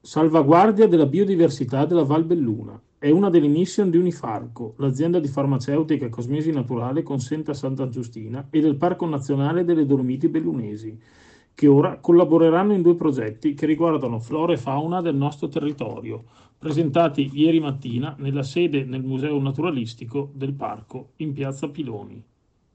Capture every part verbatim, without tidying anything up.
Salvaguardia della biodiversità della Val Belluna. È una delle mission di Unifarco, l'azienda di farmaceutica e cosmesi naturale con sede a Santa Giustina, e del Parco Nazionale delle Dolomiti Bellunesi, che ora collaboreranno in due progetti che riguardano flora e fauna del nostro territorio, presentati ieri mattina nella sede nel Museo Naturalistico del Parco in Piazza Piloni.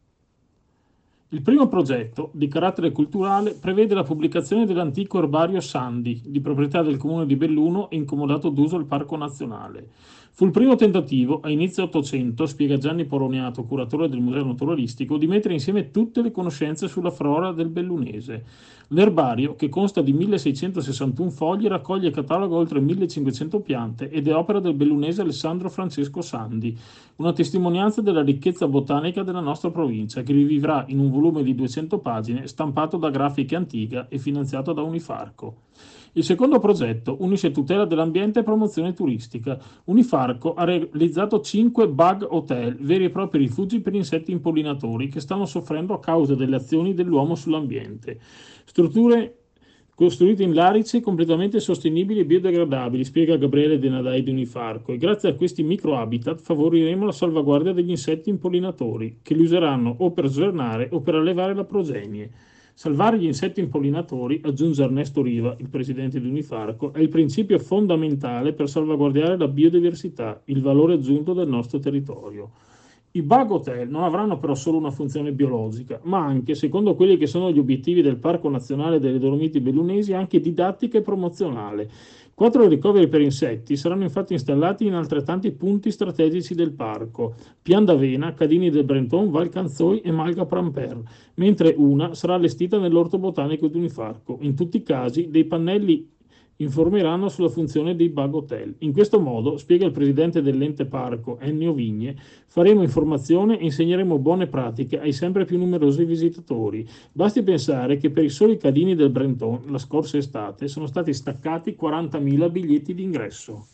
Il primo progetto, di carattere culturale, prevede la pubblicazione dell'antico erbario Sandi, di proprietà del comune di Belluno e incomodato d'uso al Parco Nazionale. Fu il primo tentativo, a inizio Ottocento, spiega Gianni Poloniato, curatore del Museo Naturalistico, di mettere insieme tutte le conoscenze sulla flora del bellunese. L'erbario, che consta di milleseicentosessantuno fogli, raccoglie e cataloga oltre millecinquecento piante ed è opera del bellunese Alessandro Francesco Sandi, una testimonianza della ricchezza botanica della nostra provincia, che rivivrà in un volume di duecento pagine stampato da Grafiche Antica e finanziato da Unifarco. Il secondo progetto unisce tutela dell'ambiente e promozione turistica. Unifarco ha realizzato cinque bug hotel, veri e propri rifugi per insetti impollinatori che stanno soffrendo a causa delle azioni dell'uomo sull'ambiente. Strutture costruite in larice completamente sostenibili e biodegradabili, spiega Gabriele Denadai di Unifarco, e grazie a questi microhabitat favoriremo la salvaguardia degli insetti impollinatori, che li useranno o per svernare o per allevare la progenie. Salvare gli insetti impollinatori, aggiunge Ernesto Riva, il presidente di Unifarco, è il principio fondamentale per salvaguardare la biodiversità, il valore aggiunto del nostro territorio. I bug hotel non avranno però solo una funzione biologica, ma anche, secondo quelli che sono gli obiettivi del Parco Nazionale delle Dolomiti Bellunesi, anche didattica e promozionale. Quattro ricoveri per insetti saranno infatti installati in altrettanti punti strategici del parco: Pian d'Avena, Cadini del Brenton, Val Canzoi e Malga Pramper, mentre una sarà allestita nell'Orto Botanico di Unifarco. In tutti i casi, dei pannelli informeranno sulla funzione dei bug hotel. In questo modo, spiega il presidente dell'ente parco Ennio Vigne, faremo informazione e insegneremo buone pratiche ai sempre più numerosi visitatori. Basti pensare che per i soli Cadini del Brenton la scorsa estate sono stati staccati quarantamila biglietti d'ingresso.